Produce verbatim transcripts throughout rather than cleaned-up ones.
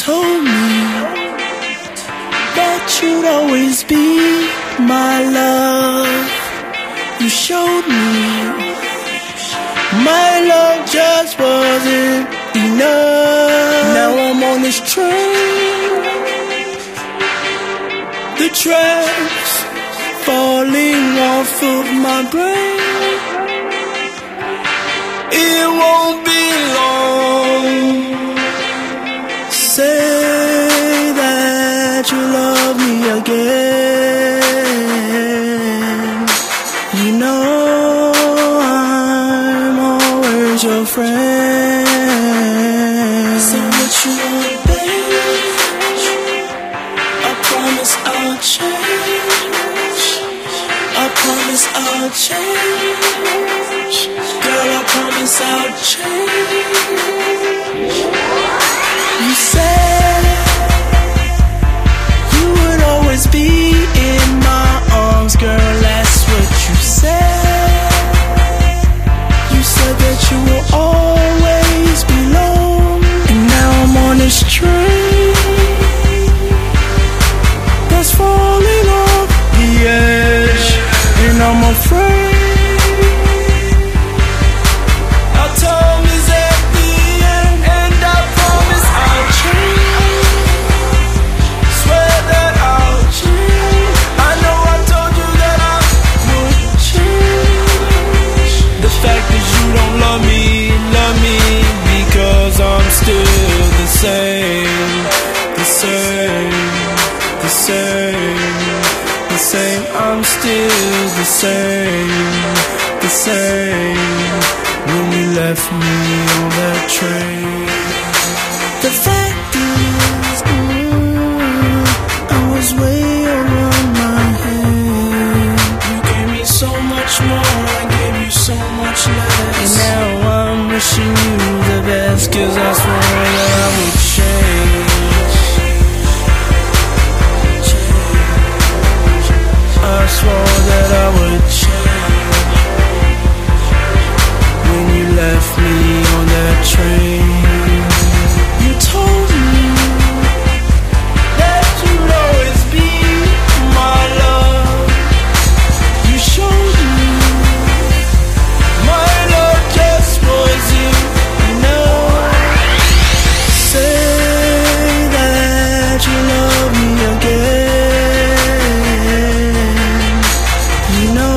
told me that you'd always be my love. You showed me my love just wasn't enough. Now I'm on this train, the tracks falling off of my brain. It won't be long. Say that you love me again. You know I'm always your friend. So what you want, babe? I promise I'll change. I promise I'll change. Girl, I promise I'll change. You said you would always be in my arms, girl, that's what you said. You said that you will always belong. And now I'm on this train that's falling off the edge, and I'm afraid. Our time is at the end, and I promise I'll change. Swear that I'll change. I know I told you that I would change. The fact that you don't love me, love me because I'm still the same, the same, the same, the same. I'm still the same, the same. When you left me on that train. The fact is, mm, I was way over my head. You gave me so much more, I gave you so much less. And now I'm wishing you the best, cause I swore that I would change. I swore that I would change. When you left me on that train, you told me that you'd always be my love. You showed me my love just wasn't enough. Say that you love me again. You know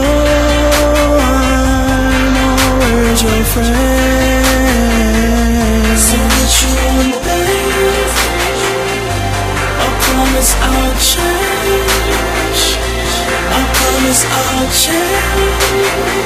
I'm always your friend. So what you want, babe? I promise I'll change. I promise I'll change.